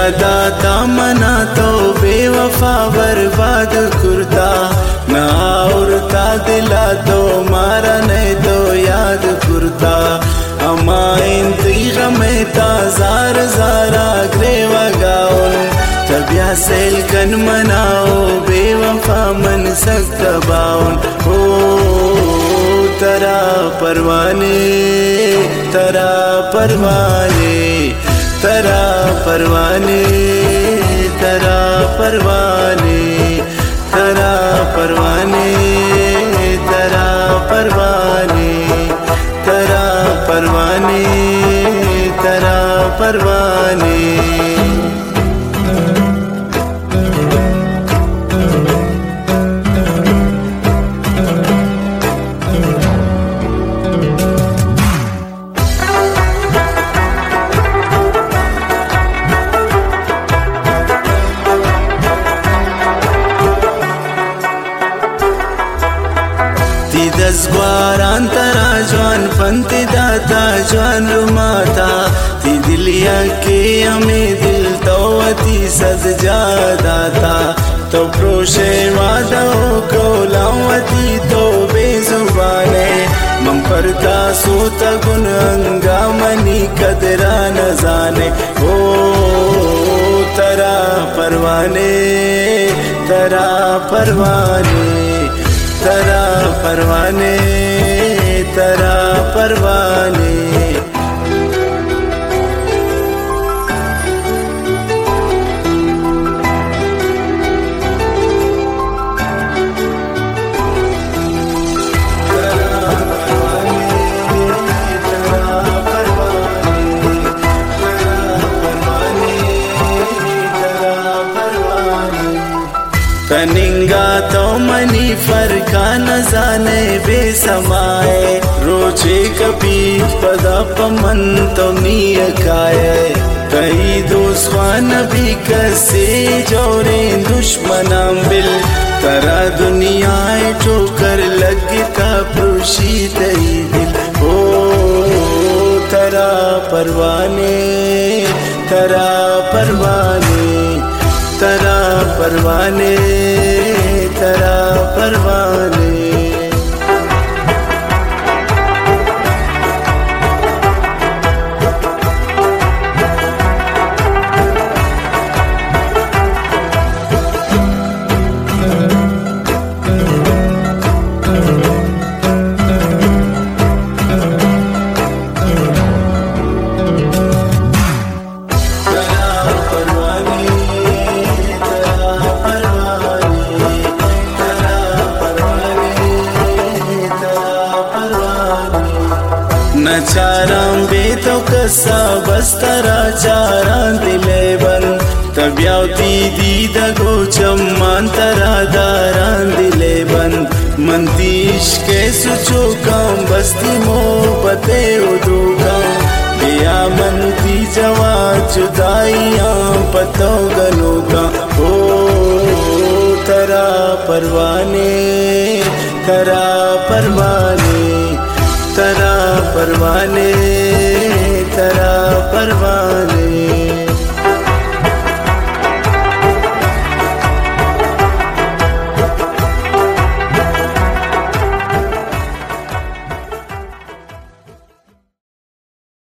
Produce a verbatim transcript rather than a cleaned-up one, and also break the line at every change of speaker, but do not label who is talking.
दाता मना तो बेवफा बर्बाद कुर्ता ना उड़ता दिला तो मारा नहीं तो याद कुर्ता अमा इंती गमे ताजार जारा ग्रेवा गाउन तबिया सेल कन मनाओ बेवफा मन सकता बाउन हो तरा परवाने तरा परवाने तरा परवाने तरा परवाने तरा परवाने तरा परवाने तरा परवाने तरा परवाने दसग्वारान तरा जवान फंती दाता जवान रुमाता ती दिलिया के हमें दिल तो अति सद जादाता तो प्रोशे वादा को लावती तो बेजुबाने मम परता सोता गुन अंगामनी कदरा न जाने ओ तरा परवाने तरा परवाने तरा परवाने तरा परवाने कनिंगा तो मनी फरका न जाने बेसमाए रोचे कभी पदा पमन तो निय खाए कई दोस्वान भी कसे जोरे दुश्मनाम बिल तरा दुनिया ठोकर लगता पुरुषी तई दिल ओ तरा परवाने तरा परवाने तरा परवाने तरा परवाने चारां बेतो कसा बस तरा चारां दिले बन तब्यावती दीद गो चम्मान तरा दारां दिले बन मंतीश के सुचो काम बस्ती मोहब्बते उदू काम दिया मंती जवा जुदाइयां पतो गनो का ओ तरा परवाने तरा परवाने तरा परवाने तरा परवाने।